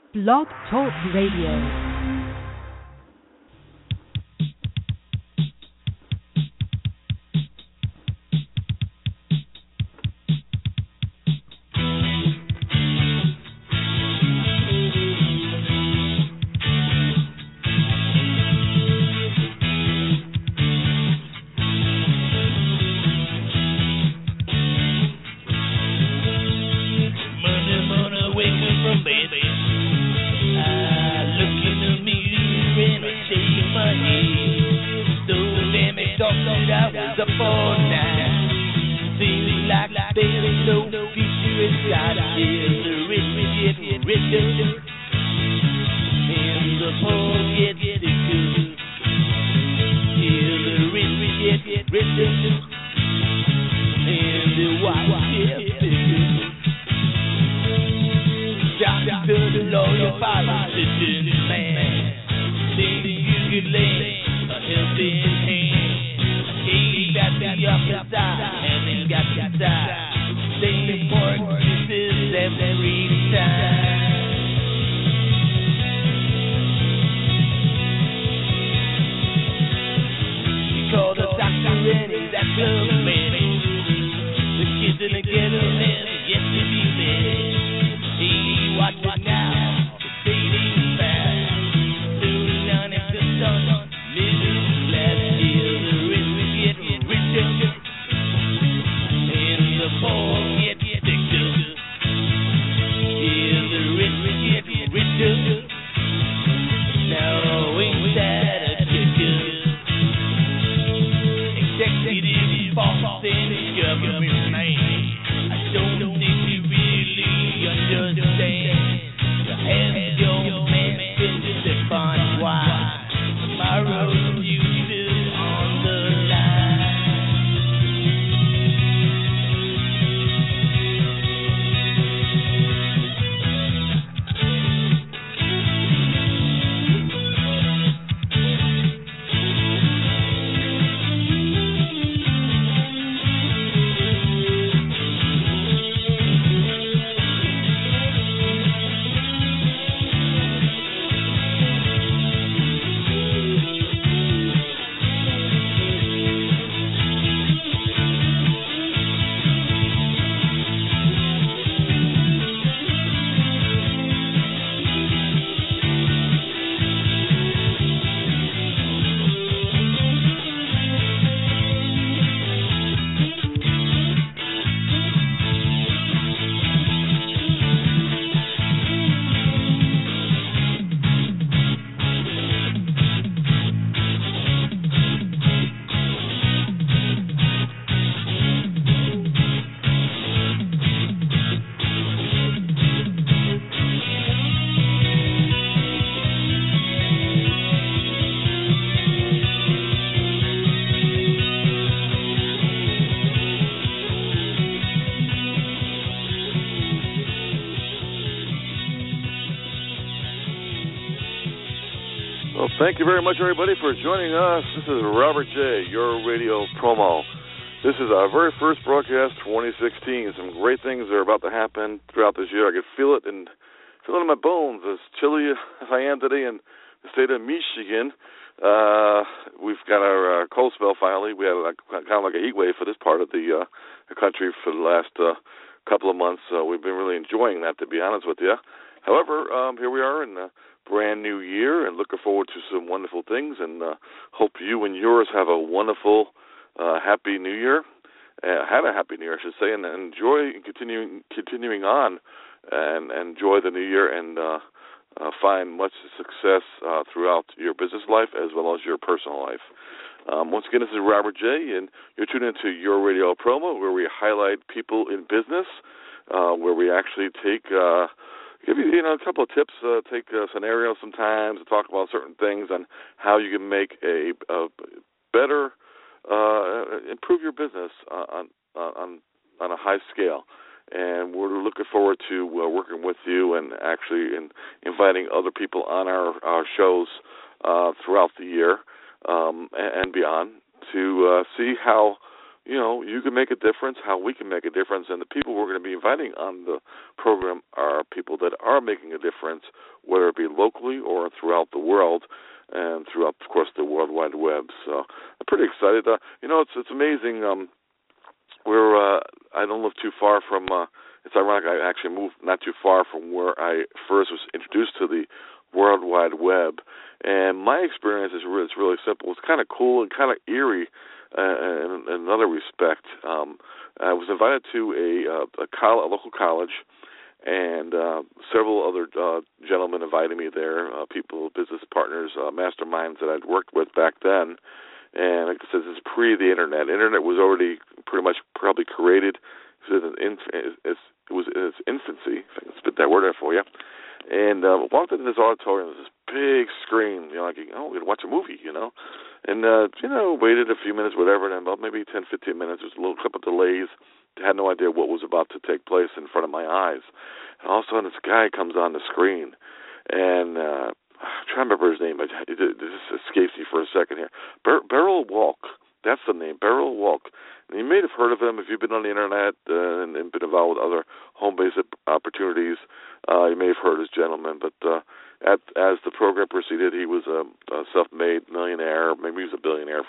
Blog Talk Radio. Thank you very much, everybody, for joining us. This is Robert J., your radio promo. This is our very first broadcast, 2016. Some great things are about to happen throughout this year. I can feel it in my bones, as chilly as I am today in the state of Michigan. We've got our cold spell finally. We had kind of like a heat wave for this part of the country for the last couple of months. We've been really enjoying that, to be honest with you. However, here we are in brand new year and looking forward to some wonderful things, and hope you and yours have a wonderful, happy new year. Had a happy new year, I should say, and enjoy continuing on and enjoy the new year and find much success throughout your business life as well as your personal life. Once again, this is Robert J., and you're tuned into Your Radio Promo, where we highlight people in business, where we actually give you a couple of tips, take scenarios sometimes to talk about certain things on how you can make a better, improve your business on a high scale. And we're looking forward to working with you and actually inviting other people on our shows throughout the year and beyond to see how you can make a difference, how we can make a difference, and the people we're going to be inviting on the program are people that are making a difference, whether it be locally or throughout the world, and throughout, of course, the World Wide Web. So I'm pretty excited. It's amazing. I don't live too far from. It's ironic. I actually moved not too far from where I first was introduced to the World Wide Web, and my experience is really simple. It's kind of cool and kind of eerie in another respect. I was invited to a local college, and several other gentlemen invited me there, people, business partners, masterminds that I'd worked with back then. And like I said, this is pre the Internet. Internet was already pretty much probably created. It was in its infancy, if I can spit that word out for you. And walked into this auditorium, this big screen, we're going to watch a movie, And, waited a few minutes, whatever, and then about maybe 10, 15 minutes, there was a little couple of delays. Had no idea what was about to take place in front of my eyes. And all of a sudden, this guy comes on the screen, and I'm trying to remember his name. This escapes me for a second here. Beryl Walk. That's the name, Beryl Walk. And you may have heard of him if you've been on the Internet and been involved with other home-based opportunities. You may have heard this gentleman, but as the program proceeded, he was a self-made millionaire. Maybe he was a billionaire.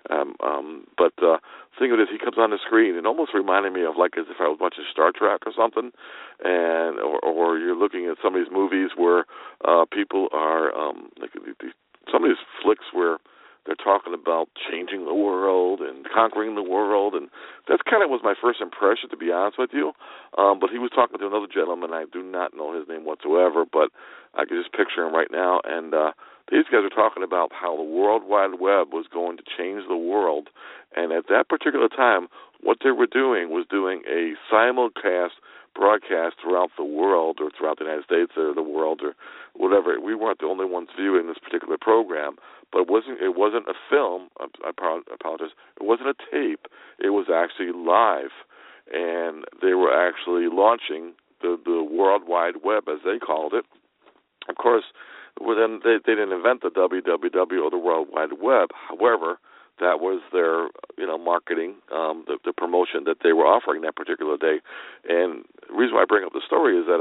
But the thing of it is, he comes on the screen and almost reminded me of like as if I was watching Star Trek or something, and or you're looking at some of these movies where people are some of these flicks where they're talking about changing the world and conquering the world, and that's kind of was my first impression, to be honest with you. But he was talking to another gentleman. I do not know his name whatsoever, but I can just picture him right now. And these guys are talking about how the World Wide Web was going to change the world. And at that particular time, what they were doing was doing a simulcast broadcast throughout the world, or throughout the United States or the world or whatever. We weren't the only ones viewing this particular program, but it wasn't a film. I apologize. It wasn't a tape. It was actually live, and they were actually launching the World Wide Web, as they called it. Of course, then they didn't invent the WWW or the World Wide Web. However, that was their marketing, the promotion that they were offering that particular day. And the reason why I bring up the story is that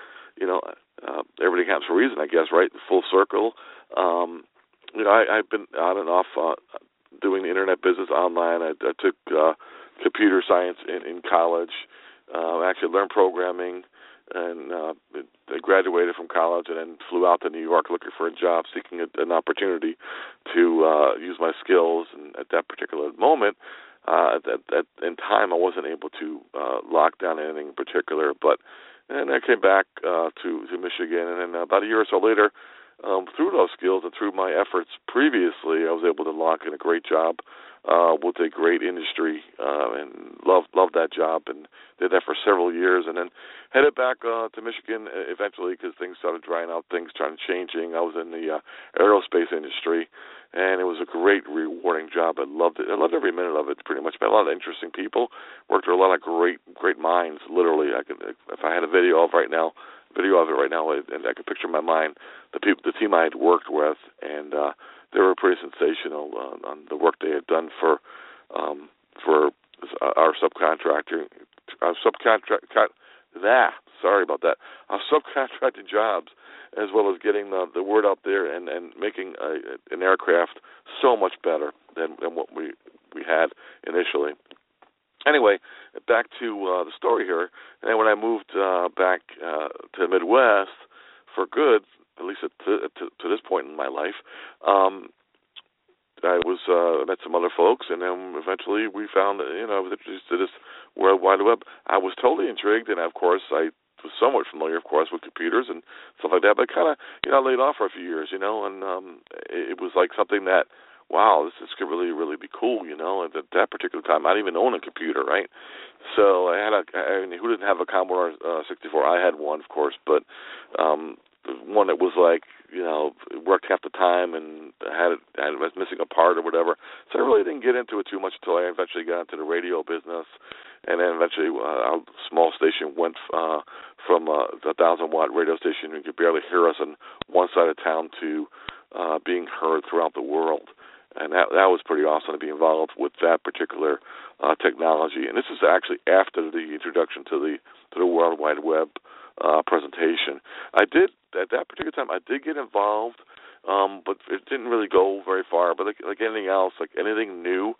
everything happens for a reason, I guess, right? Full circle. I've been on and off doing the Internet business online. I took computer science in college. Actually learned programming, and I graduated from college and then flew out to New York looking for a job, seeking an opportunity to use my skills. And at that particular moment, in time, I wasn't able to lock down anything in particular. And I came back to Michigan, and then about a year or so later, through those skills and through my efforts previously, I was able to lock in a great job with a great industry, and loved that job, and did that for several years, and then headed back to Michigan eventually because things started drying out, things started changing. I was in the aerospace industry, and it was a great, rewarding job. I loved it. I loved every minute of it, pretty much. Met a lot of interesting people, worked with a lot of great minds, literally. If I had a video of it right now, and I could picture in my mind the team I had worked with, and they were pretty sensational on the work they had done for our subcontracting. Our subcontracting jobs, as well as getting the word out there and making an aircraft so much better than what we had initially. Anyway, back to the story here. And when I moved back to the Midwest for good, at least to this point in my life, I met some other folks, and then eventually we found that, I was introduced to this World Wide Web. I was totally intrigued, and of course I was somewhat familiar, of course, with computers and stuff like that, but kind of, laid off for a few years, and it was like something that, wow, this could really, really be cool, and at that particular time, I didn't even own a computer, right? So who didn't have a Commodore 64? I had one, of course, but one that was like, it worked half the time and was missing a part or whatever. So I really didn't get into it too much until I eventually got into the radio business. And then eventually our small station went from a 1,000-watt radio station, you could barely hear us on one side of town, to being heard throughout the world. And that was pretty awesome to be involved with that particular technology. And this is actually after the introduction to the World Wide Web presentation. I did, at that particular time, I did get involved, but it didn't really go very far. But like anything else, like anything new,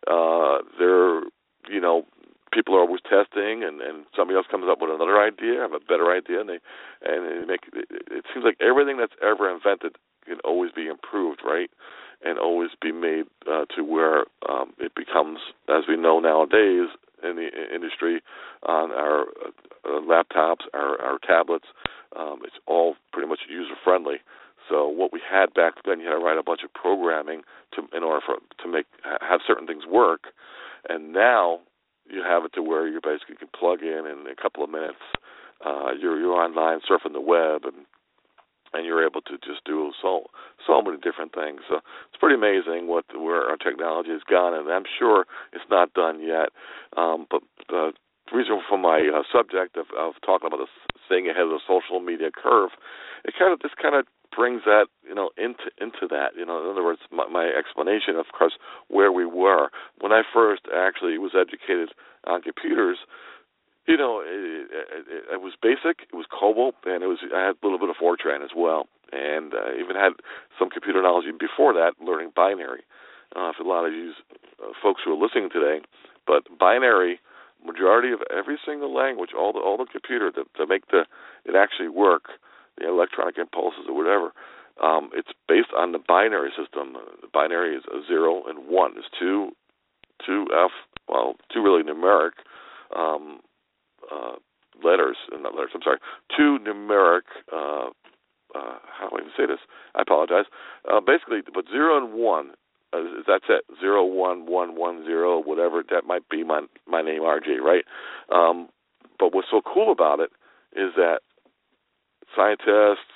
people are always testing, and somebody else comes up with another idea, have a better idea, and they make it seems like everything that's ever invented can always be improved, right? And always be made to where it becomes, as we know nowadays in the industry, on our laptops, our tablets, it's all pretty much user-friendly. So what we had back then, you had to write a bunch of programming in order to have certain things work, and now you have it to where you basically can plug in a couple of minutes. You're online surfing the web, and you're able to just do so many different things. So it's pretty amazing where our technology has gone, and I'm sure it's not done yet. But the reason for my subject of talking about staying ahead of the social media curve, it kind of brings that into that. In other words, my explanation, of course, where we were when I first actually was educated on computers. It was basic. It was COBOL, and I had a little bit of Fortran as well, and I even had some computer knowledge before that, learning binary. For a lot of you folks who are listening today, but binary, majority of every single language, all the computer to make it actually work, the electronic impulses or whatever, it's based on the binary system. The binary is a 0 and 1. There's two really numeric two numeric, how do I even say this? I apologize. Basically, but 0 and 1, that's it. 0, 1, 1, 1, 0, whatever. That might be my name, RJ, right? But what's so cool about it is that scientists,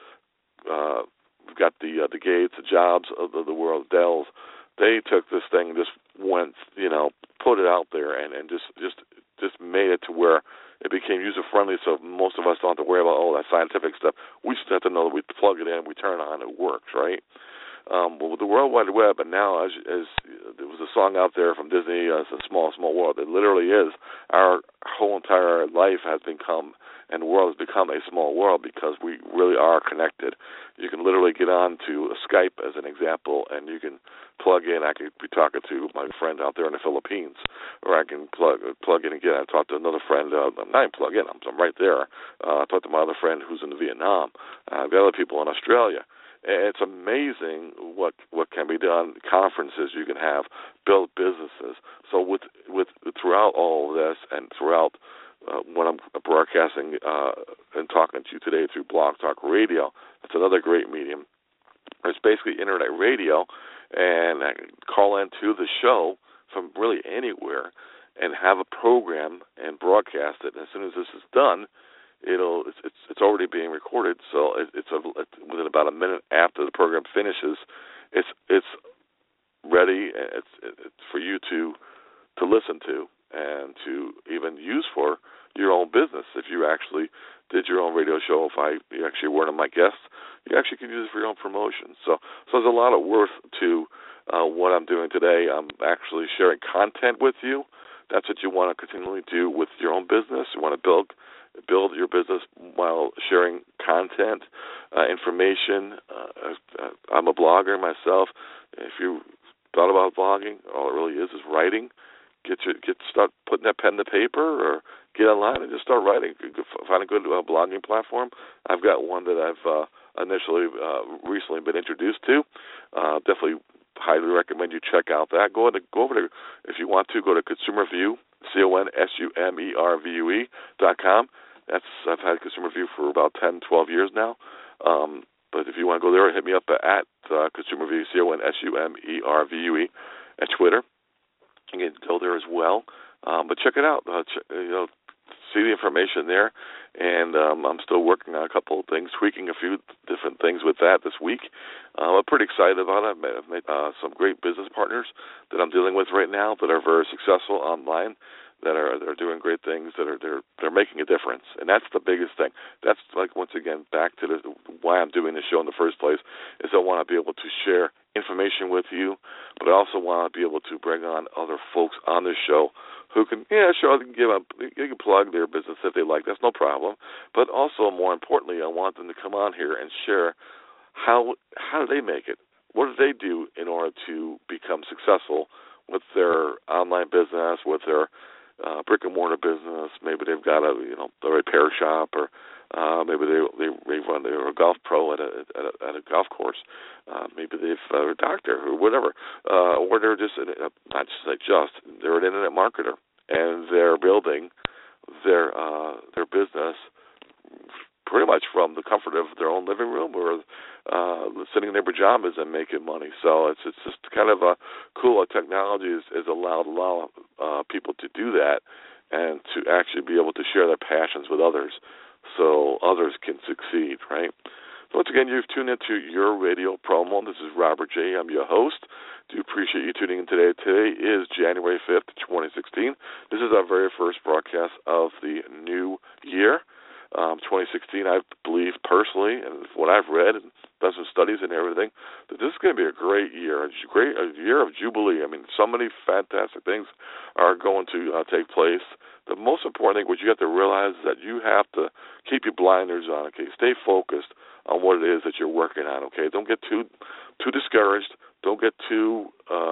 we've got the Gates, the Jobs of the world, Dells, they took this thing, just went, put it out there and just made it to where it became user-friendly, so most of us don't have to worry about all that scientific stuff. We just have to know that we plug it in, we turn it on, it works, right? But with the World Wide Web, and now as there was a song out there from Disney, it's a small, small world. It literally is. Our whole entire life has become, and the world has become a small world because we really are connected. You can literally get on to Skype as an example, and you can plug in. I could be talking to my friend out there in the Philippines, or I can plug in again. I talked to another friend. I'm not even plug in. I'm right there. I talked to my other friend who's in Vietnam. I've got other people in Australia. It's amazing what can be done. Conferences you can have, build businesses. So with throughout all of this, and throughout when I'm broadcasting and talking to you today through Blog Talk Radio, that's another great medium. It's basically internet radio, and I can call into the show from really anywhere and have a program and broadcast it. And as soon as this is done, it's already being recorded, so it's within about a minute after the program finishes, it's ready. It's for you to listen to and to even use for your own business. If you actually did your own radio show, if you actually were one of my guests, you actually can use it for your own promotion. So there's a lot of worth to what I'm doing today. I'm actually sharing content with you. That's what you want to continually do with your own business. You want to build your business while sharing content, information. I'm a blogger myself. If you thought about blogging, all it really is writing. Start putting that pen to paper, or get online and just start writing. Find a good blogging platform. I've got one that I've recently been introduced to. Definitely highly recommend you check out that. Go over to, if you want to, go to Consumer View, ConsumerVue.com. I've had Consumer View for about 10, 12 years now. But if you want to go there, hit me up at Consumer View, ConsumerVue, at Twitter. You can go there as well. But check it out. See the information there. And I'm still working on a couple of things, tweaking a few different things with that this week. I'm pretty excited about it. I've made some great business partners that I'm dealing with right now that are very successful online. that are doing great things, that are they're making a difference, and that's the biggest thing. That's like, once again, back to why I'm doing this show in the first place, is I want to be able to share information with you, but I also want to be able to bring on other folks on this show who can, sure, they can plug their business if they like. That's no problem. But also, more importantly, I want them to come on here and share how do they make it? What do they do in order to become successful with their online business, with their brick and mortar business? Maybe they've got a repair shop, or maybe they're a golf pro at a golf course. Maybe they're a doctor or whatever, or they're just they're an internet marketer, and they're building their business pretty much from the comfort of their own living room, or sitting in their pajamas and making money. So it's just kind of cool. Technology has allowed people to do that, and to actually be able to share their passions with others, so others can succeed, right? So once again, you've tuned into Your Radio Promo. This is Robert J. I'm your host. Do appreciate you tuning in today. Today is January 5th, 2016. This is our very first broadcast of the new year. 2016, I believe personally, and what I've read and done some studies and everything, that this is going to be a great year, a year of jubilee. I mean, so many fantastic things are going to take place. The most important thing, what you have to realize, is that you have to keep your blinders on. Okay, stay focused on what it is that you're working on. Okay, don't get too discouraged. Don't get too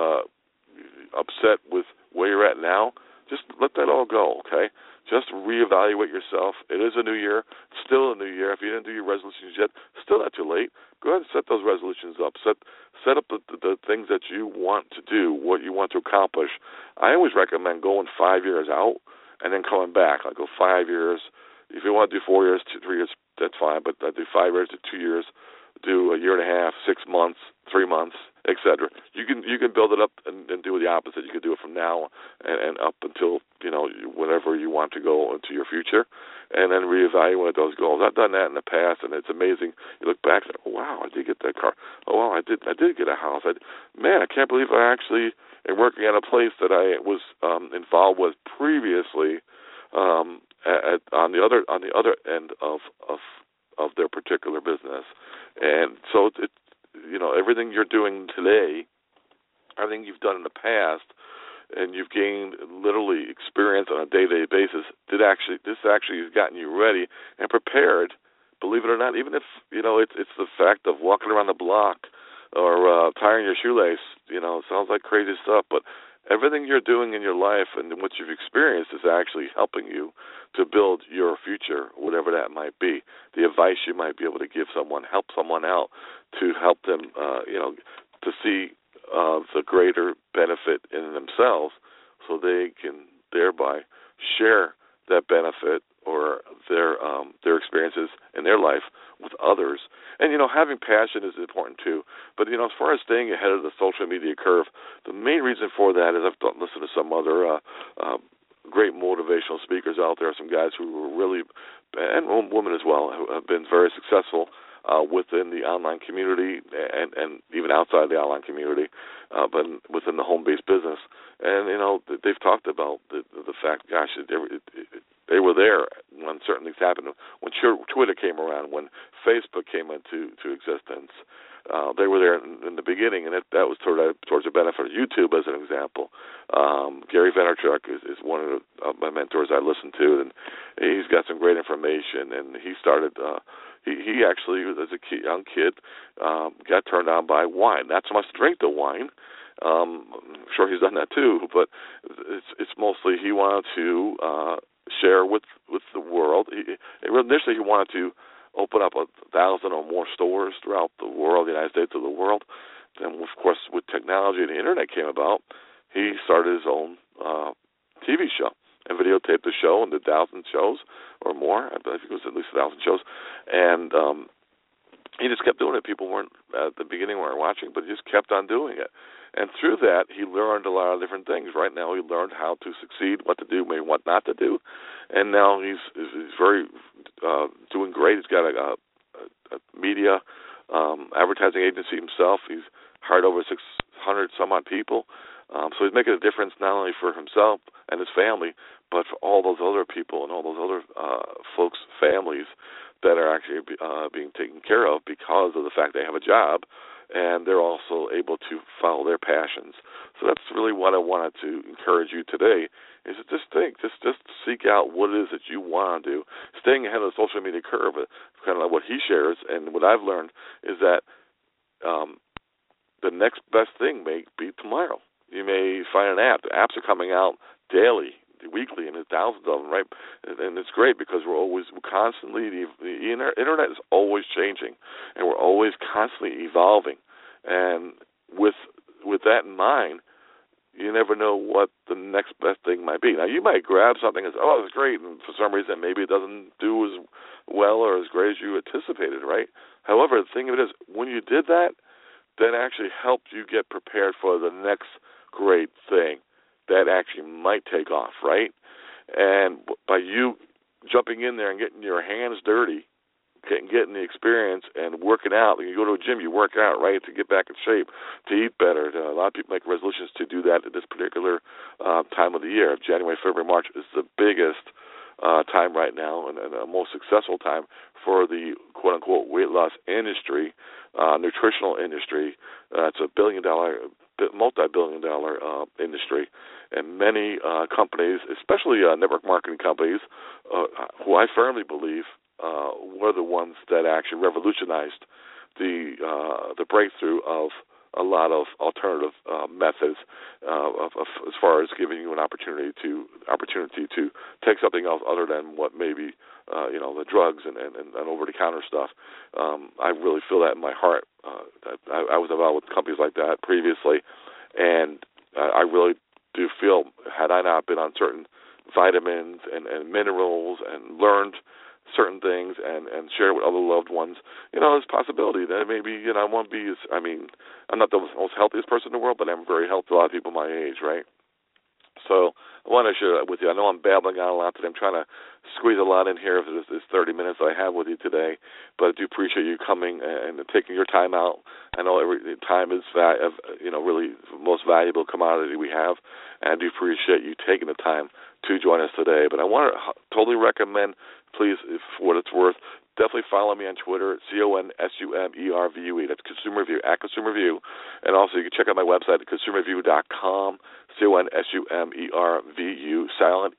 upset with where you're at now. Just let that all go. Okay. Just reevaluate yourself. It is a new year. It's still a new year. If you didn't do your resolutions yet, still not too late. Go ahead and set those resolutions up. Set up the things that you want to do, what you want to accomplish. I always recommend going 5 years out and then coming back. I go 5 years. If you want to do 4 years, 3 years, that's fine. But I do 5 years to 2 years, do a year and a half, 6 months, 3 months, etc. You can build it up and do the opposite. You can do it from now and up until whenever you want to go into your future, and then reevaluate those goals. I've done that in the past, and it's amazing. You look back and, oh wow, I did get that car. Oh wow, I did get a house. I can't believe I actually am working at a place that I was involved with previously on the other end of their particular business. And so everything you're doing today, everything you've done in the past, and you've gained literally experience on a day-to-day basis, this actually has gotten you ready and prepared, believe it or not, even if, it's the fact of walking around the block or tying your shoelace, it sounds like crazy stuff, but everything you're doing in your life and what you've experienced is actually helping you to build your future, whatever that might be. The advice you might be able to give someone, help someone out to help them, to see the greater benefit in themselves, so they can thereby share that benefit or their experiences in their life with others. And, having passion is important too. But, as far as staying ahead of the social media curve, the main reason for that is I've listened to some other great motivational speakers out there, some guys who were really, and women as well, who have been very successful within the online community and even outside the online community, but within the home-based business. And, they've talked about the fact, gosh, they were there when certain things happened. When Twitter came around, when Facebook came into existence, they were there in the beginning, and that was towards the benefit of YouTube, as an example. Gary Vaynerchuk is one of my mentors I listen to, and he's got some great information. And he started. He actually, as a young kid, got turned on by wine. Not so much to drink the wine. I'm sure he's done that too, but it's mostly he wanted to share with the world. Initially, he wanted to open up 1,000 or more stores throughout the world, the United States or the world. Then, of course, with technology and the Internet came about, he started his own TV show and videotaped the show and did 1,000 shows or more. I think it was at least 1,000 shows. And he just kept doing it. People weren't, at the beginning, weren't watching, but he just kept on doing it. And through that, he learned a lot of different things. Right now, he learned how to succeed, what to do, maybe what not to do. And now he's very doing great. He's got a media advertising agency himself. He's hired over 600 some odd people. So he's making a difference not only for himself and his family, but for all those other people and all those other folks' families that are actually being taken care of because of the fact they have a job, and they're also able to follow their passions. So that's really what I wanted to encourage you today, is to just think, just seek out what it is that you want to do. Staying ahead of the social media curve, kind of like what he shares, and what I've learned is that the next best thing may be tomorrow. You may find an app. The apps are coming out daily, weekly, and there's thousands of them, right? And it's great because we're constantly, the internet is always changing, and we're always constantly evolving. And with that in mind, you never know what the next best thing might be. Now, you might grab something and say, oh, it's great, and for some reason maybe it doesn't do as well or as great as you anticipated, right? However, the thing of it is, when you did that actually helped you get prepared for the next great thing that actually might take off, right? And by you jumping in there and getting your hands dirty, getting the experience and working out. When you go to a gym, you work out, right, to get back in shape, to eat better. A lot of people make resolutions to do that at this particular time of the year. January, February, March is the biggest time right now and the most successful time for the quote-unquote weight loss industry, nutritional industry. It's a multi-billion-dollar industry. And many companies, especially network marketing companies, who I firmly believe were the ones that actually revolutionized the breakthrough of a lot of alternative methods as far as giving you an opportunity to take something else other than what maybe the drugs and over-the-counter stuff. I really feel that in my heart. I was involved with companies like that previously, and I really do feel, had I not been on certain vitamins and minerals and learned certain things and share with other loved ones, there's a possibility that maybe, I won't be I'm not the most healthiest person in the world, but I'm very healthy, a lot of people my age, right? So I want to share that with you. I know I'm babbling on a lot today. I'm trying to squeeze a lot in here for this 30 minutes I have with you today, but I do appreciate you coming and taking your time out. I know time is, really the most valuable commodity we have, and I do appreciate you taking the time to join us today. But I want to totally recommend, please, for what it's worth, definitely follow me on Twitter, CONSUMERVUE. That's Consumer Review, at Consumer Review. And also you can check out my website at consumerreview.com, CONSUMERVU, silent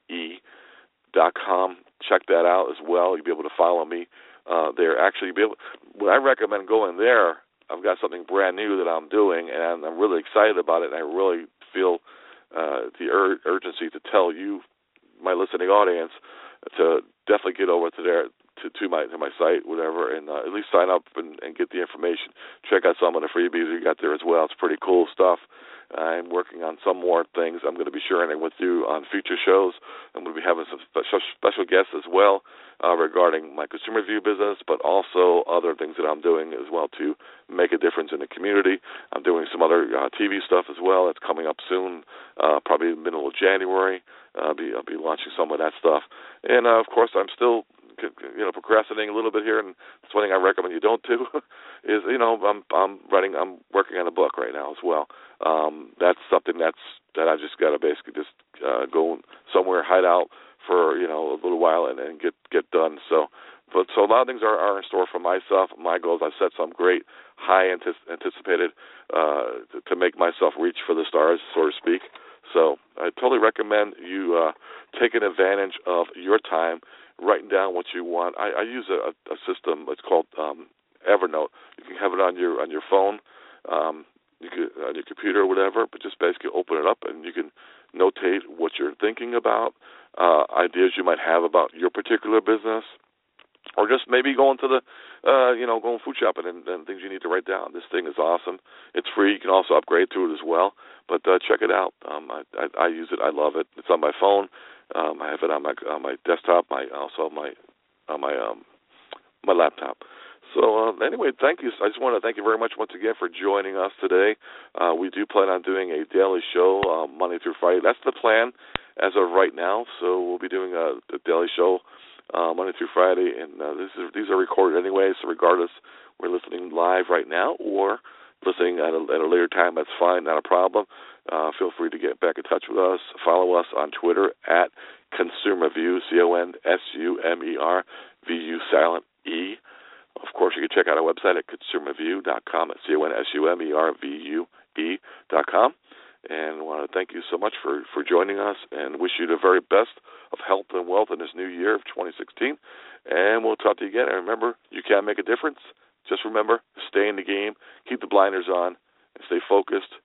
E.com. Check that out as well. You'll be able to follow me there. Actually, when I recommend going there, I've got something brand new that I'm doing, and I'm really excited about it, and I really feel the urgency to tell you, my listening audience, to definitely get over to there, to my site, whatever, and at least sign up and get the information. Check out some of the freebies we got there as well. It's pretty cool stuff. I'm working on some more things I'm going to be sharing it with you on future shows. I'm going to be having some special guests as well regarding my Consumer Review business, but also other things that I'm doing as well to make a difference in the community. I'm doing some other TV stuff as well. That's coming up soon, probably in the middle of January. I'll be launching some of that stuff. And, of course, I'm still procrastinating a little bit here, and that's one thing I recommend you don't do is, I'm working on a book right now as well. That's something that I just got to basically just go somewhere, hide out for, a little while and get done. So a lot of things are in store for myself. My goals, I've set some great, high anticipated to make myself reach for the stars, so to speak. So I totally recommend you taking advantage of your time, writing down what you want. I use a system. It's called Evernote. You can have it on your phone, you can on your computer or whatever. But just basically open it up and you can notate what you're thinking about, ideas you might have about your particular business, or just maybe going to the, going food shopping and things you need to write down. This thing is awesome. It's free. You can also upgrade to it as well. But check it out. I use it. I love it. It's on my phone. I have it on my desktop. Also on my laptop. So anyway, thank you. I just want to thank you very much once again for joining us today. We do plan on doing a daily show Monday through Friday. That's the plan as of right now. So we'll be doing a daily show Monday through Friday, and these are recorded anyway. So regardless, we're listening live right now, or listening at a later time, that's fine, not a problem. Feel free to get back in touch with us. Follow us on Twitter at ConsumerView, ConsumerVu, silent E. Of course, you can check out our website at consumerview.com, at ConsumerVue.com. And I want to thank you so much for joining us and wish you the very best of health and wealth in this new year of 2016. And we'll talk to you again. And remember, you can make a difference. Just remember, stay in the game, keep the blinders on, and stay focused.